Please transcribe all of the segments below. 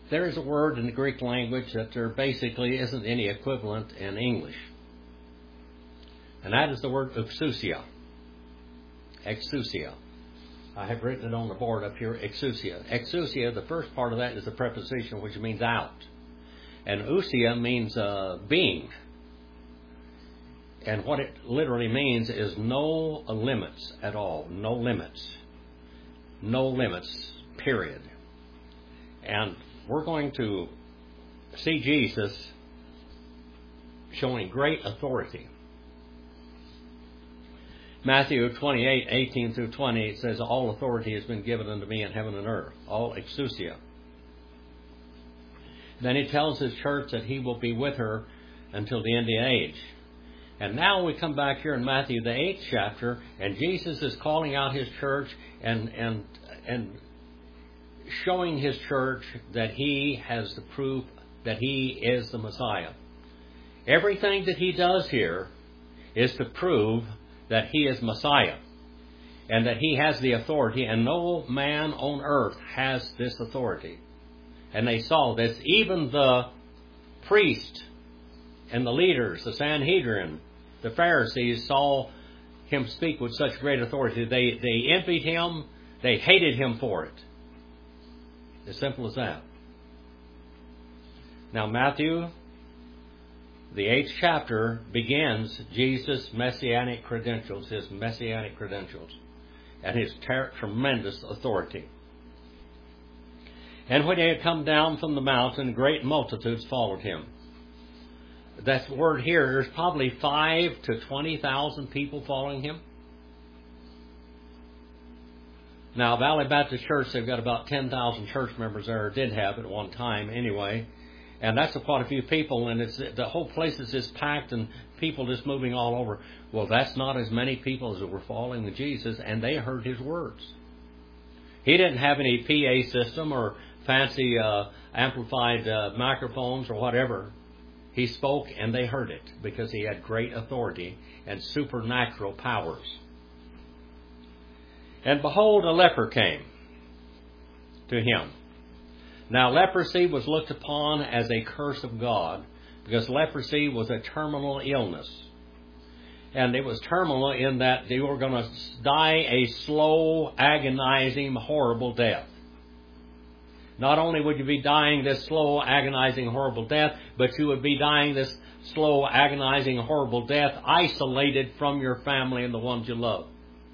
there is a word in the Greek language that there basically isn't any equivalent in English. And that is the word exousia. Exousia. I have written it on the board up here, exousia. Exousia, the first part of that is the preposition which means out. And ousia means being. And what it literally means is no limits at all. No limits. No limits, period. And we're going to see Jesus showing great authority. Matthew 28:18 through 20, it says, all authority has been given unto me in heaven and earth. All exousia. Then he tells his church that he will be with her until the end of the age. And now we come back here in Matthew, the 8th chapter, and Jesus is calling out his church and showing his church that he has the proof that he is the Messiah. Everything that he does here is to prove that he is Messiah and that he has the authority, and no man on earth has this authority. And they saw this. Even the priest and the leaders, the Sanhedrin, the Pharisees, saw him speak with such great authority. They envied him. They hated him for it. As simple as that. Now Matthew, the 8th chapter, begins Jesus' messianic credentials, his messianic credentials, and his tremendous authority. And when he had come down from the mountain, great multitudes followed him. That word here, there's probably 5,000 to 20,000 people following him. Now, Valley Baptist Church, they've got about 10,000 church members there, or did have at one time anyway. And that's quite a few people, and the whole place is just packed and people just moving all over. Well, that's not as many people as were following Jesus, and they heard his words. He didn't have any PA system or fancy amplified microphones or whatever. He spoke and they heard it because he had great authority and supernatural powers. And behold, a leper came to him. Now, leprosy was looked upon as a curse of God because leprosy was a terminal illness. And it was terminal in that they were going to die a slow, agonizing, horrible death. Not only would you be dying this slow, agonizing, horrible death, but you would be dying this slow, agonizing, horrible death isolated from your family and the ones you love.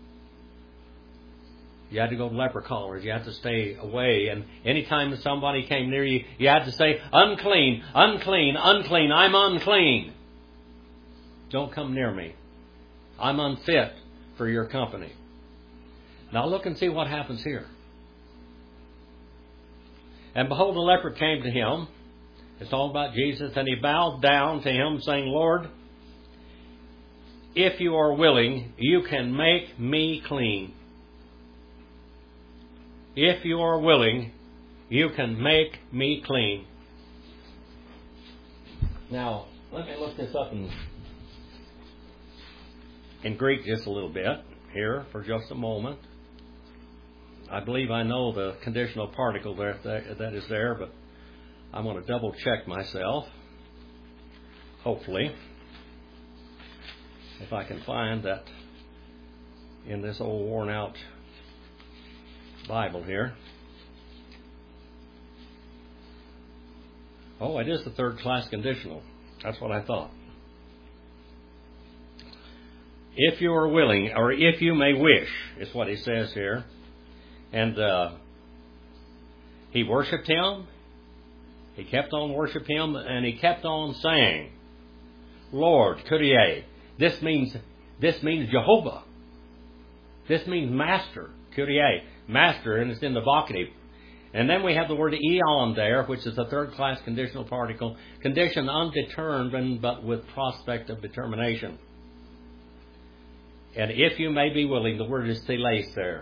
You had to go to leper collars. You had to stay away. And anytime that somebody came near you, you had to say, unclean, unclean, unclean, I'm unclean. Don't come near me. I'm unfit for your company. Now look and see what happens here. And behold, the leper came to him. It's all about Jesus. And he bowed down to him, saying, Lord, if you are willing, you can make me clean. If you are willing, you can make me clean. Now, let me look this up in Greek just a little bit here for just a moment. I believe I know the conditional particle that is there, but I'm going to double check myself. Hopefully, if I can find that in this old worn out Bible here. Oh, it is the third class conditional. That's what I thought. If you are willing, or if you may wish, is what he says here. And he worshipped him. He kept on worshiping him, and he kept on saying, Lord, Kyrie. This means Jehovah. This means master, Kyrie, master, and it's in the vocative. And then we have the word eon there, which is a third class conditional particle, condition undetermined but with prospect of determination. And if you may be willing, the word is teles there.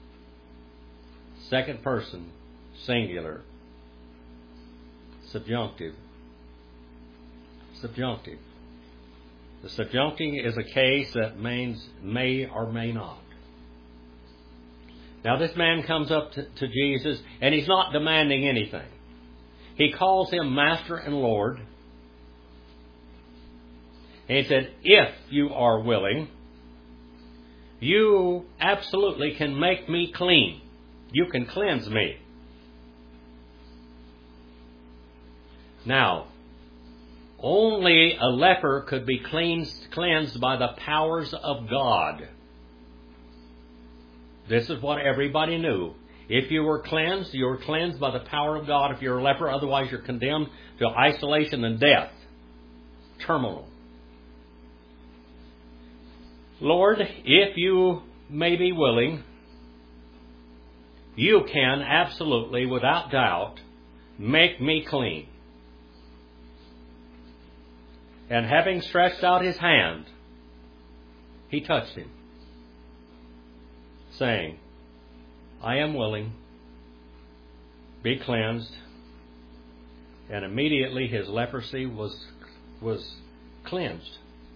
Second person, singular. Subjunctive. Subjunctive. The subjunctive is a case that means may or may not. Now this man comes up to Jesus, and he's not demanding anything. He calls him Master and Lord. And he said, if you are willing, you absolutely can make me clean. You can cleanse me. Now, only a leper could be cleansed by the powers of God. This is what everybody knew. If you were cleansed by the power of God. If you're a leper, otherwise you're condemned to isolation and death. Terminal. Lord, if you may be willing, you can absolutely, without doubt, make me clean. And having stretched out his hand, he touched him, saying, I am willing, be cleansed. And immediately his leprosy was cleansed.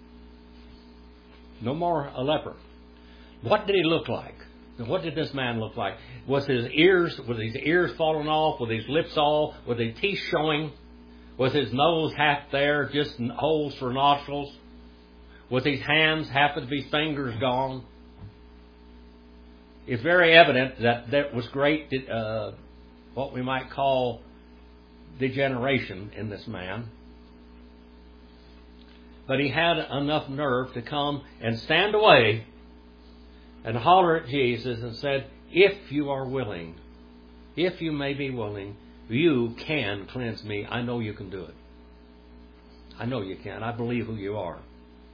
No more a leper. What did he look like? What did this man look like? Was his ears falling off? Were his lips all? Were the teeth showing? Was his nose half there, just holes for nostrils? Was his hands, half of his fingers gone? It's very evident that there was great, what we might call degeneration in this man. But he had enough nerve to come and stand away and holler at Jesus and said, if you are willing, if you may be willing, you can cleanse me. I know you can do it. I know you can. I believe who you are.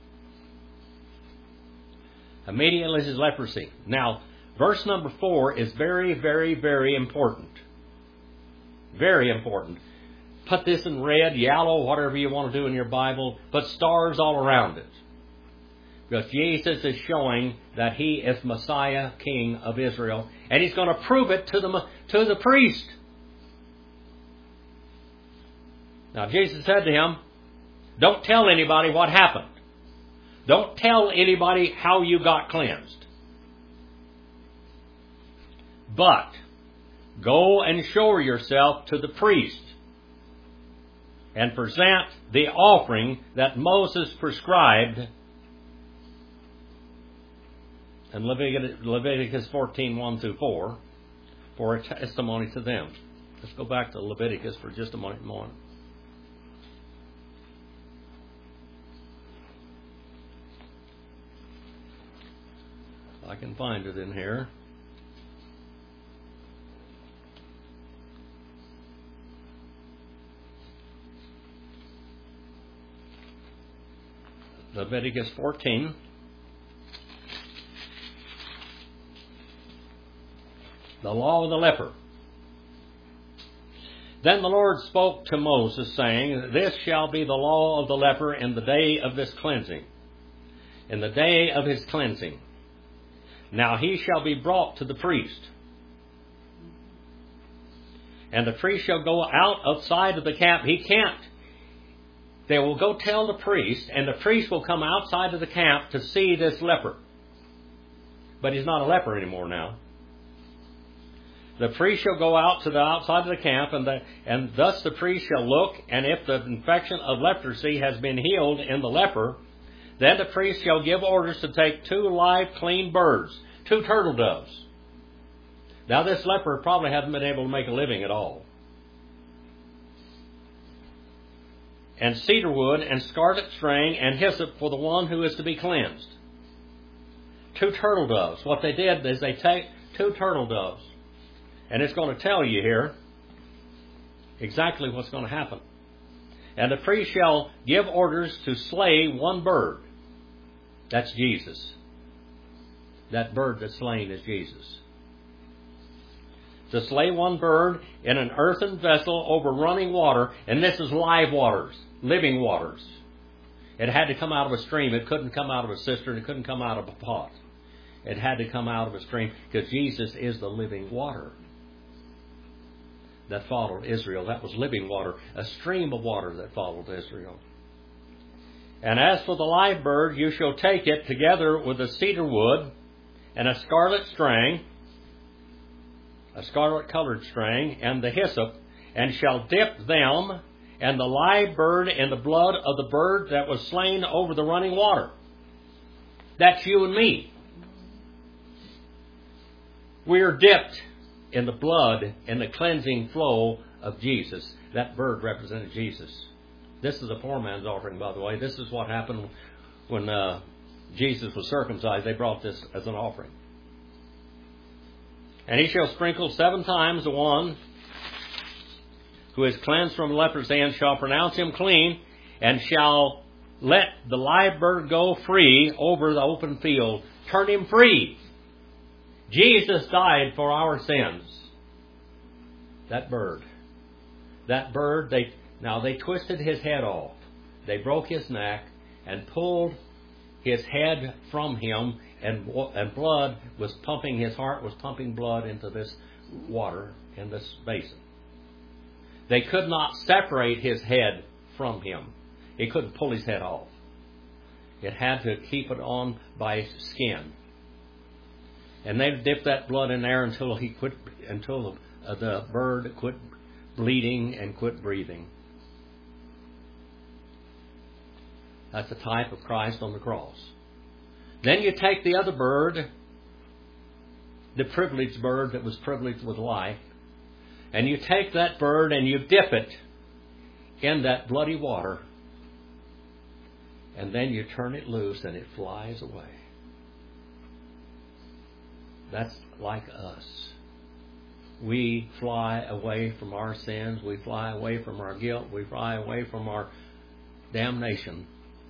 Immediately his leprosy. Now, verse number 4 is very, very, very important. Very important. Put this in red, yellow, whatever you want to do in your Bible. Put stars all around it. Because Jesus is showing that He is Messiah, King of Israel. And He's going to prove it to the priest. Now Jesus said to him, don't tell anybody what happened. Don't tell anybody how you got cleansed. But go and show yourself to the priest and present the offering that Moses prescribed in Leviticus 14:1-4 for a testimony to them. Let's go back to Leviticus for just a moment more. I can find it in here. Leviticus 14. The law of the leper. Then the Lord spoke to Moses, saying, this shall be the law of the leper in the day of this cleansing, in the day of his cleansing. Now he shall be brought to the priest. And the priest shall go outside of the camp. They will go tell the priest, and the priest will come outside of the camp to see this leper. But he's not a leper anymore now. The priest shall go out to the outside of the camp, and thus the priest shall look, and if the infection of leprosy has been healed in the leper, then the priest shall give orders to take 2 live clean birds, 2 turtle doves. Now this leper probably hasn't been able to make a living at all. And cedar wood and scarlet string and hyssop for the one who is to be cleansed. 2 turtle doves. What they did is they take 2 turtle doves. And it's going to tell you here exactly what's going to happen. And the priest shall give orders to slay 1 bird. That's Jesus. That bird that's slain is Jesus. To slay 1 bird in an earthen vessel over running water. And this is live waters, living waters. It had to come out of a stream. It couldn't come out of a cistern. It couldn't come out of a pot. It had to come out of a stream because Jesus is the living water that followed Israel. That was living water, a stream of water that followed Israel. And as for the live bird, you shall take it together with the cedar wood and a scarlet string, a scarlet colored string, and the hyssop, and shall dip them and the live bird in the blood of the bird that was slain over the running water. That's you and me. We are dipped in the blood and the cleansing flow of Jesus. That bird represented Jesus. This is a poor man's offering, by the way. This is what happened when Jesus was circumcised. They brought this as an offering. And he shall sprinkle 7 times the one who is cleansed from leprosy, and shall pronounce him clean, and shall let the live bird go free over the open field. Turn him free. Jesus died for our sins. That bird, they twisted his head off. They broke his neck and pulled his head from him, and blood was pumping, his heart was pumping blood into this water in this basin. They could not separate his head from him. He couldn't pull his head off. It had to keep it on by skin. And they dipped that blood in there until the bird quit bleeding and quit breathing. That's a type of Christ on the cross. Then you take the other bird, the privileged bird that was privileged with life, and you take that bird and you dip it in that bloody water, and then you turn it loose and it flies away. That's like us. We fly away from our sins. We fly away from our guilt. We fly away from our damnation.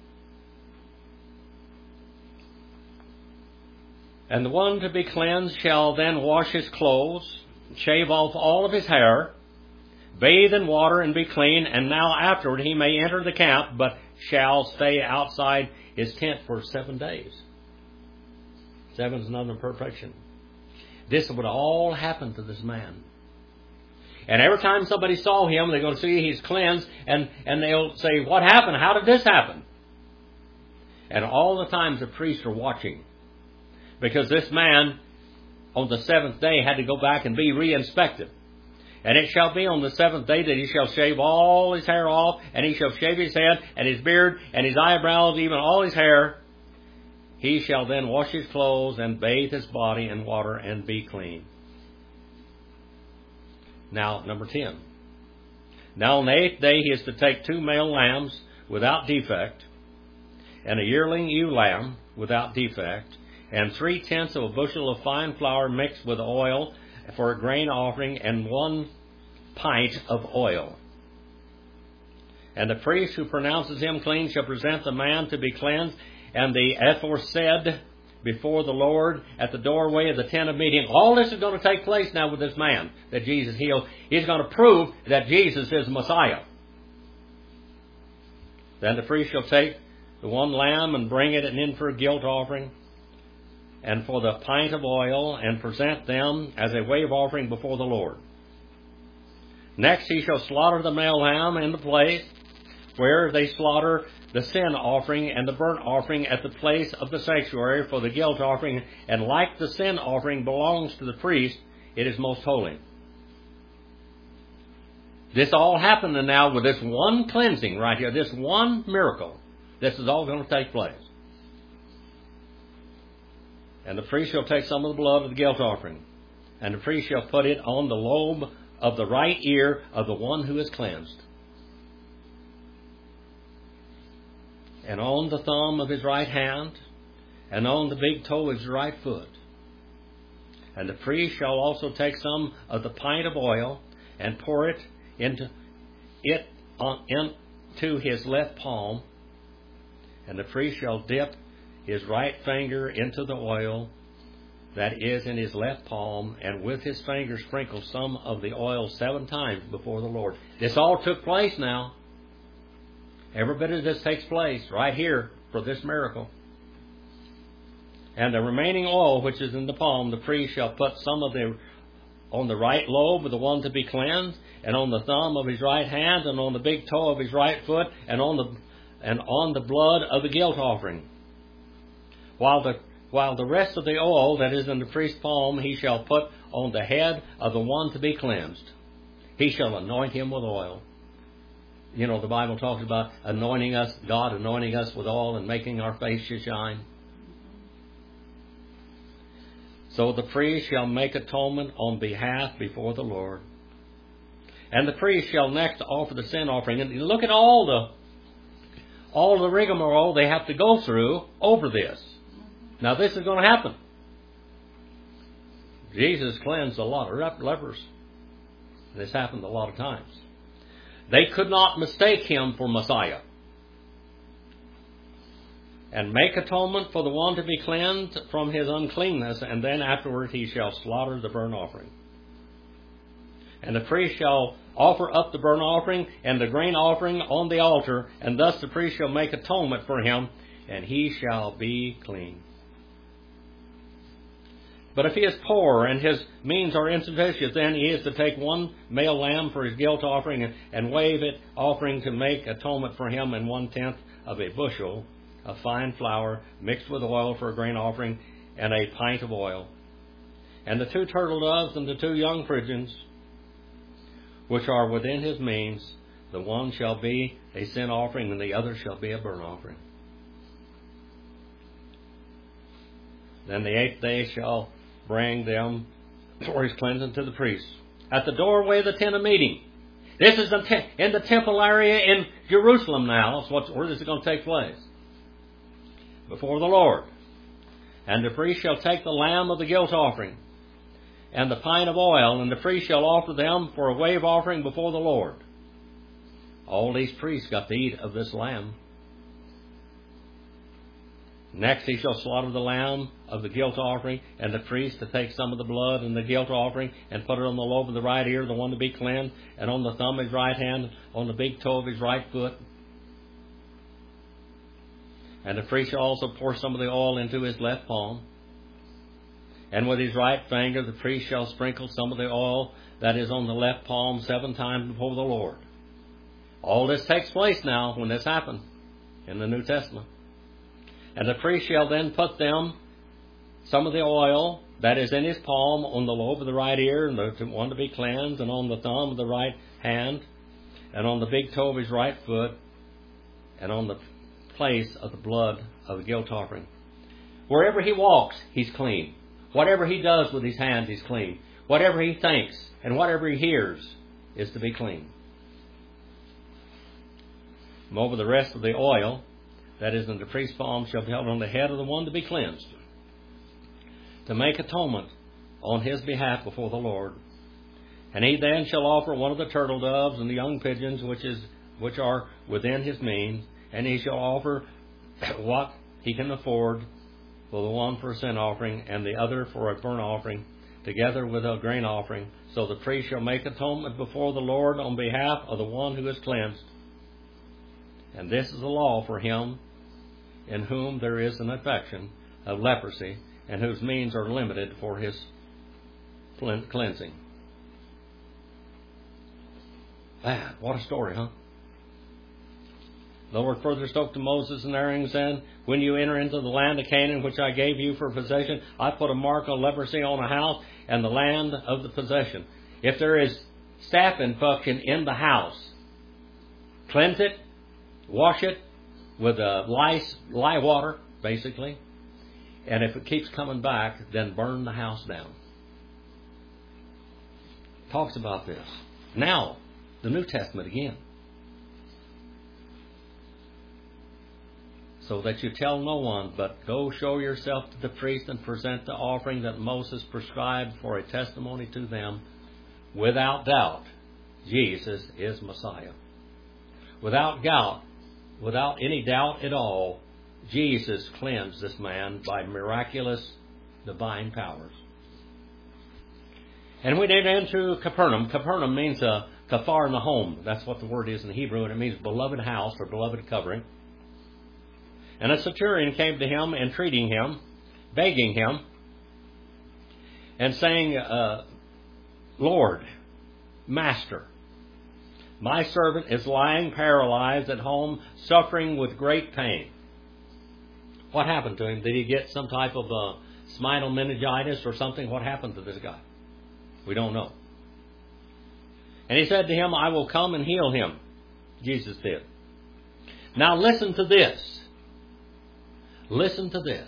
And the one to be cleansed shall then wash his clothes, shave off all of his hair, bathe in water, and be clean. And now afterward he may enter the camp, but shall stay outside his tent for 7 days. 7 is another perfection. This would all happen to this man. And every time somebody saw him, they're going to see he's cleansed, and they'll say, what happened? How did this happen? And all the times the priests are watching. Because this man, on the 7th day, had to go back and be re-inspected. And it shall be on the 7th day that he shall shave all his hair off, and he shall shave his head, and his beard, and his eyebrows, even all his hair. He shall then wash his clothes, and bathe his body in water, and be clean. Now, number 10. Now on the 8th day he is to take 2 male lambs without defect, and a yearling ewe lamb without defect, and 3/10 of a bushel of fine flour mixed with oil for a grain offering, and 1 pint of oil. And the priest who pronounces him clean shall present the man to be cleansed, and the aforesaid before the Lord at the doorway of the tent of meeting. All this is going to take place now with this man that Jesus healed. He's going to prove that Jesus is Messiah. Then the priest shall take the 1 lamb and bring it in for a guilt offering, and for the pint of oil, and present them as a wave offering before the Lord. Next he shall slaughter the male lamb in the place where they slaughter the sin offering and the burnt offering at the place of the sanctuary for the guilt offering, and like the sin offering belongs to the priest, it is most holy. This all happened now with this one cleansing right here, this one miracle. This is all going to take place. And the priest shall take some of the blood of the guilt offering, and the priest shall put it on the lobe of the right ear of the one who is cleansed, and on the thumb of his right hand, and on the big toe of his right foot. And the priest shall also take some of the pint of oil, and pour it into his left palm, and the priest shall dip his right finger into the oil that is in his left palm, and with his finger sprinkle some of the oil 7 times before the Lord. This all took place now. Every bit of this takes place right here for this miracle. And the remaining oil which is in the palm, the priest shall put some of the on the right lobe of the one to be cleansed, and on the thumb of his right hand, and on the big toe of his right foot, and on the blood of the guilt offering. While the rest of the oil that is in the priest's palm he shall put on the head of the one to be cleansed. He shall anoint him with oil. You know, the Bible talks about anointing us, God anointing us with oil and making our face to shine. So the priest shall make atonement on behalf before the Lord. And the priest shall next offer the sin offering. And look at all the rigmarole they have to go through over this. Now this is going to happen. Jesus cleansed a lot of lepers. This happened a lot of times. They could not mistake him for Messiah. And make atonement for the one to be cleansed from his uncleanness, and then afterward he shall slaughter the burnt offering. And the priest shall offer up the burnt offering and the grain offering on the altar, and thus the priest shall make atonement for him, and he shall be clean. But if he is poor and his means are insufficient, then he is to take one male lamb for his guilt offering and wave it offering to make atonement for him, and 1/10 of a bushel of fine flour mixed with oil for a grain offering, and a pint of oil. And the 2 turtle doves and the 2 young pigeons, which are within his means, the one shall be a sin offering and the other shall be a burnt offering. Then the 8th day shall bring them for his cleansing to the priest at the doorway of the tent of meeting. This is in the temple area in Jerusalem now. That's where this is going to take place. Before the Lord. And the priest shall take the lamb of the guilt offering and the pint of oil, and the priest shall offer them for a wave offering before the Lord. All these priests got to eat of this lamb. Next he shall slaughter the lamb of the guilt offering, and the priest to take some of the blood and the guilt offering and put it on the lobe of the right ear, the one to be cleansed, and on the thumb of his right hand, on the big toe of his right foot. And the priest shall also pour some of the oil into his left palm. And with his right finger the priest shall sprinkle some of the oil that is on the left palm 7 times before the Lord. All this takes place now when this happened in the New Testament. And the priest shall then put them, some of the oil that is in his palm, on the lobe of the right ear, and the one to be cleansed, and on the thumb of the right hand, and on the big toe of his right foot, and on the place of the blood of the guilt offering. Wherever he walks, he's clean. Whatever he does with his hands, he's clean. Whatever he thinks and whatever he hears is to be clean. Moreover, the rest of the oil that is in the priest's palm shall be held on the head of the one to be cleansed, to make atonement on his behalf before the Lord. And he then shall offer one of the turtle doves and the young pigeons which are within his means, and he shall offer what he can afford, for the one for a sin offering and the other for a burnt offering, together with a grain offering. So the priest shall make atonement before the Lord on behalf of the one who is cleansed. And this is the law for him in whom there is an affection of leprosy, and whose means are limited for his cleansing. Man, what a story, huh? The Lord further spoke to Moses and Aaron, saying, when you enter into the land of Canaan, which I gave you for possession, I put a mark of leprosy on a house and the land of the possession. If there is staph infection in the house, cleanse it, wash it with lye water, basically. And if it keeps coming back, then burn the house down. Talks about this. Now, the New Testament again. So that you tell no one, but go show yourself to the priest and present the offering that Moses prescribed for a testimony to them. Without doubt, Jesus is Messiah. Without doubt, without any doubt at all, Jesus cleansed this man by miraculous divine powers. And we did enter Capernaum. Capernaum means kafar nahom. That's what the word is in Hebrew, and it means beloved house or beloved covering. And a centurion came to him, entreating him, begging him, and saying, Lord, Master, my servant is lying paralyzed at home, suffering with great pain. What happened to him? Did he get some type of spinal meningitis or something? What happened to this guy? We don't know. And he said to him, I will come and heal him. Jesus did. Now listen to this. Listen to this.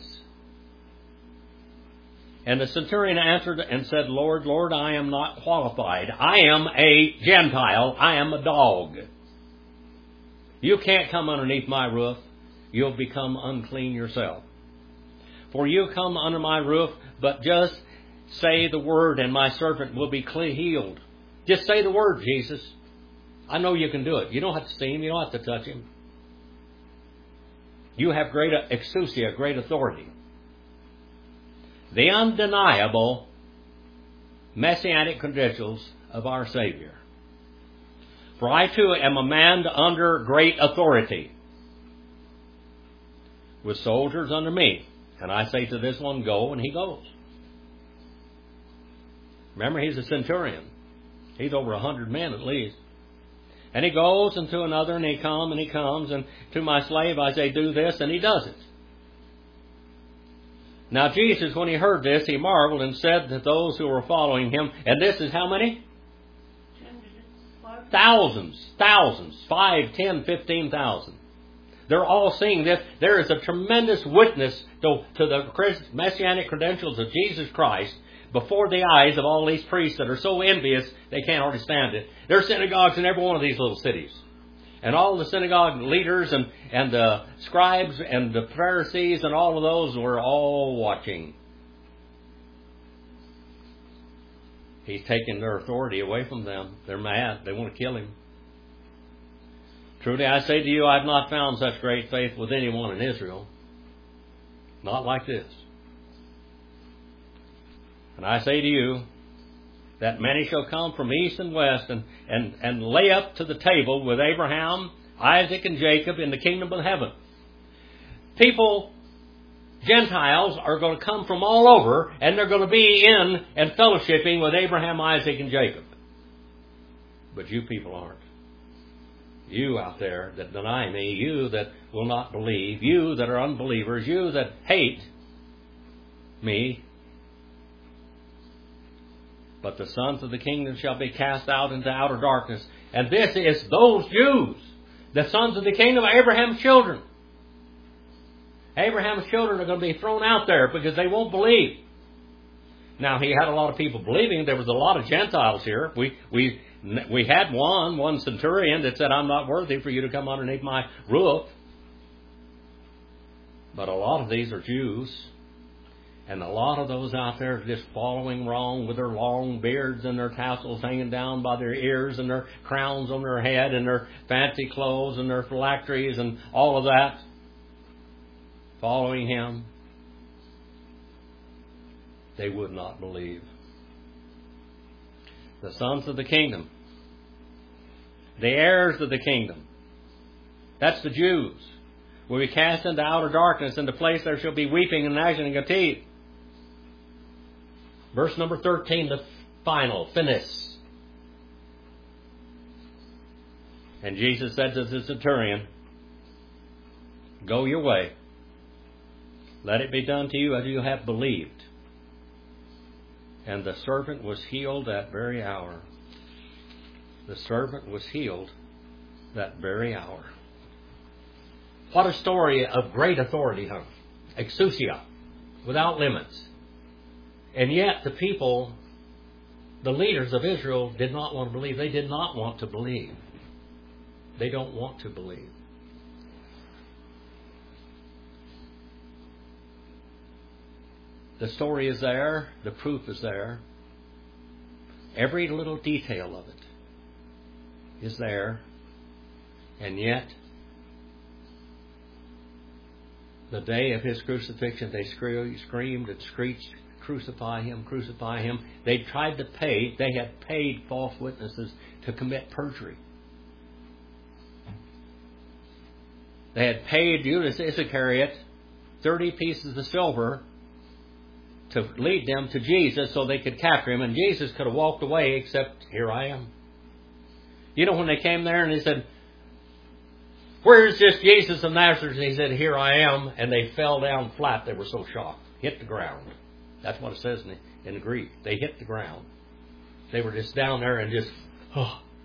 And the centurion answered and said, Lord, Lord, I am not qualified. I am a Gentile. I am a dog. You can't come underneath my roof. You'll become unclean yourself. For you come under my roof, but just say the word and my servant will be healed. Just say the word, Jesus. I know you can do it. You don't have to see him. You don't have to touch him. You have great exousia, great authority. The undeniable messianic credentials of our Savior. For I too am a man under great authority, with soldiers under me. And I say to this one, go, and he goes. Remember, he's a centurion. He's over 100 men at least. And he goes, and to another, and he comes, and to my slave I say, do this, and he does it. Now Jesus, when he heard this, he marveled and said to those who were following him, and this is how many? Thousands. 5, 10, 15,000. They're all seeing this. There is a tremendous witness to the messianic credentials of Jesus Christ before the eyes of all these priests that are so envious they can't hardly stand it. There are synagogues in every one of these little cities. And all the synagogue leaders and the scribes and the Pharisees and all of those were all watching. He's taking their authority away from them. They're mad. They want to kill him. Truly I say to you, I have not found such great faith with anyone in Israel. Not like this. And I say to you, that many shall come from east and west and lay up to the table with Abraham, Isaac, and Jacob in the kingdom of heaven. People, Gentiles, are going to come from all over, and they're going to be in and fellowshipping with Abraham, Isaac, and Jacob. But you people aren't. You out there that deny me, you that will not believe, you that are unbelievers, you that hate me. But the sons of the kingdom shall be cast out into outer darkness. And this is those Jews, the sons of the kingdom, Abraham's children. Abraham's children are going to be thrown out there because they won't believe. Now, he had a lot of people believing. There was a lot of Gentiles here. We had one centurion that said, I'm not worthy for you to come underneath my roof. But a lot of these are Jews. And a lot of those out there are just following wrong with their long beards and their tassels hanging down by their ears and their crowns on their head and their fancy clothes and their phylacteries and all of that. Following him. They would not believe. The sons of the kingdom. The heirs of the kingdom. That's the Jews. Will be cast into outer darkness, into place there shall be weeping and gnashing of teeth. Verse number 13, the final, finis. And Jesus said to the centurion, go your way. Let it be done to you as you have believed. And the servant was healed that very hour. The servant was healed that very hour. What a story of great authority, huh? Exousia, without limits. And yet the people, the leaders of Israel, did not want to believe. They did not want to believe. They don't want to believe. The story is there. The proof is there. Every little detail of it is there. And yet, the day of his crucifixion, they screamed and screeched, crucify him, crucify him. They tried to pay. They had paid false witnesses to commit perjury. They had paid Judas Iscariot 30 pieces of silver to lead them to Jesus so they could capture him. And Jesus could have walked away, except, here I am. You know, when they came there and he said, where is this Jesus of Nazareth? And he said, here I am. And they fell down flat. They were so shocked. Hit the ground. That's what it says in the Greek. They hit the ground. They were just down there and just,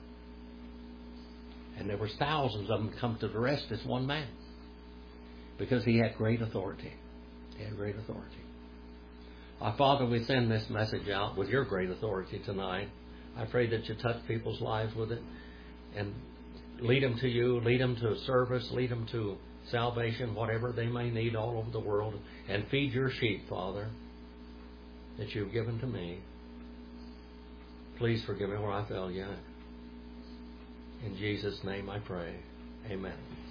And there was thousands of them come to the rest as one man. Because he had great authority. He had great authority. Our Father, we send this message out with your great authority tonight. I pray that you touch people's lives with it and lead them to you, lead them to service, lead them to salvation, whatever they may need all over the world, and feed your sheep, Father, that you've given to me. Please forgive me where I failed you. In Jesus' name I pray. Amen.